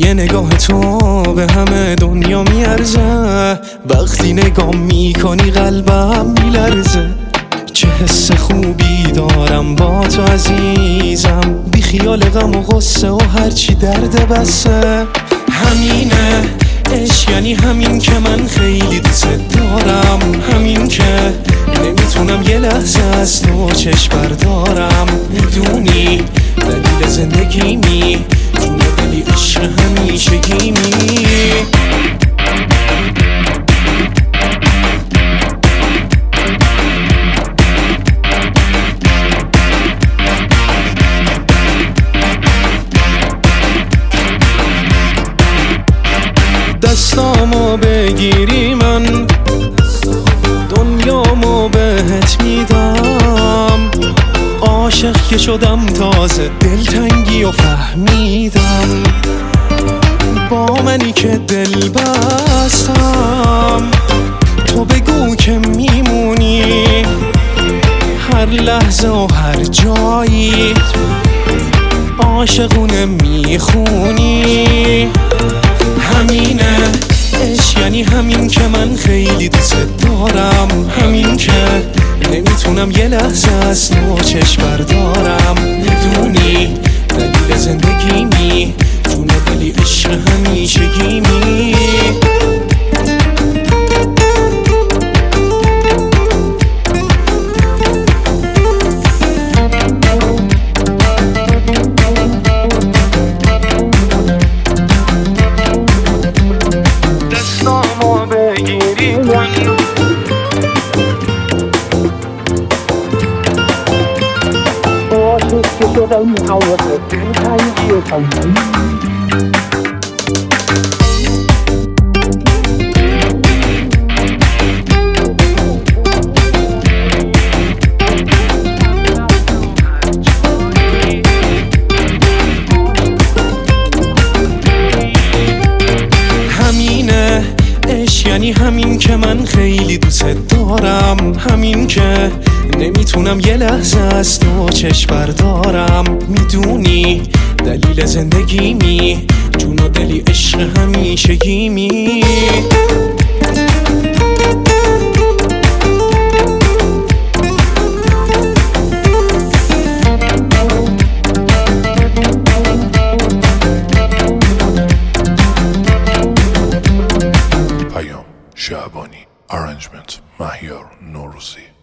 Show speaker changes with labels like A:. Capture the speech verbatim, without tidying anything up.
A: یه نگاه تو به همه دنیا میارزه. وقتی نگاه میکنی قلبم میلرزه. چه حس خوبی دارم با تو عزیزم، بی خیال غم و غصه و هرچی درد بسه. همینه عشق، یعنی همین که من خیلی دوست دارم، همین که نمیتونم یه لحظه از تو چشم بردارم. میدونی دلیل زندگیمی، جون دلی عشق همیشگیمی. دستامو بگیری من دنیامو بهت میدم. عاشق که شدم تازه دلتنگی و فهمیدم. با منی که دل بستم، تو بگو که میمونی هر لحظه و هر جایی، عاشقونه میخونی. همینه عشق، یعنی همین که من خیلی دوست دارم، همین که نمیتونم یه لحظه از تو چشم بردارم. میدونی دلیل زندگیمی، جون دلی عشق همیشگیمی. دستامو بگیری من عاشق که شدم تازه دلتنگی و فهمیدم. یعنی همین که من خیلی دوست دارم، همین که نمیتونم یه لحظه از تو چشم بردارم. میدونی دلیل زندگیمی، جون و دلی عشق همیشگیمی.
B: شعبانی. Arrangement مهیار نوروزی.